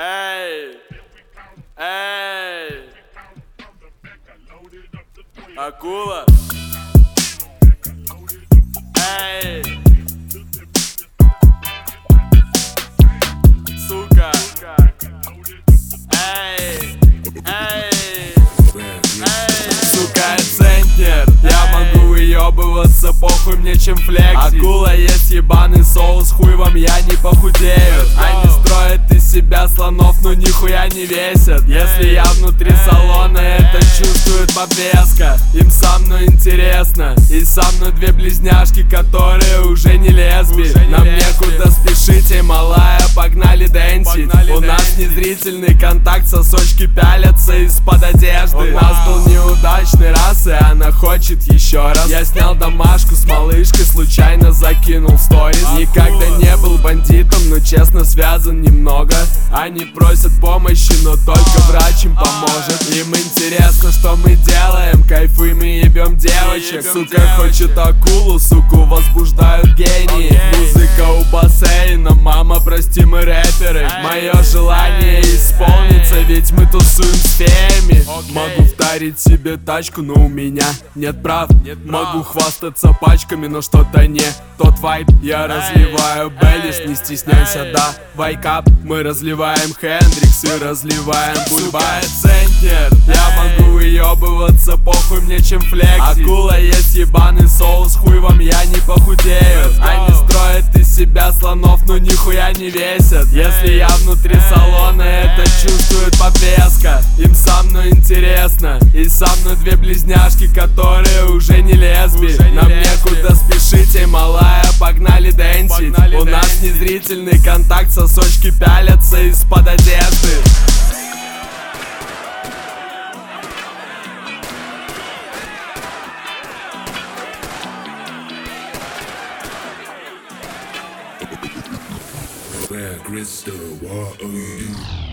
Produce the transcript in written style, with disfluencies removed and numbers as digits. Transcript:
Эй, эй, акула. Эй, сука. Эй, эй, сука, центнер. Я могу выебываться, похуй мне чем флекси. Акула есть ебаный соус, хуй вам я не похудею. Они строят из себя слонов, но нихуя не весят. Если я внутри салона, это чувствует подвеска. Им со мной интересно, и со мной две близняшки, которые уже не лесби. Нам некуда спешите, малая, погнали дэнсить. У нас незрительный контакт, сосочки пялятся из-под одежды. У нас был неудачный раз, и она хочет еще раз. Я снял домашку с малышкой, случайно закинул в сторис. Никогда не был бандитом, но честно связан немного. Они просят помощи, но только врач им поможет. Им интересно, что мы делаем, кайфуем и ебем девочек. Сука хочет акулу, суку возбуждают гении. Музыка у бассейна, мама, прости, мы рэперы. Мое желание исполнится, ведь мы тусуем с феями. Могу вдарить себе тачку, но у меня нет прав. Могу хвастаться пачками, но что-то не тот вайб. Я разливаю Беллис, не стесняйся, да, вайкап. Мы разливаем Хендрикс и разливаем бульба. Центнер. Я могу выебываться, похуй мне чем флекси. Акула есть ебаный соус, хуй вам я не похудею. Они строят из себя слонов, но нихуя не весят. Если я внутри салона, это чувствует подвеска. Им со мной интересно, и со мной две близняшки, которые уже не лесби. Нам некуда спешите, малая, погнали дэнсить. У нас незрительный контакт, сосочки пялятся из-под одежды. Crystal, what are you?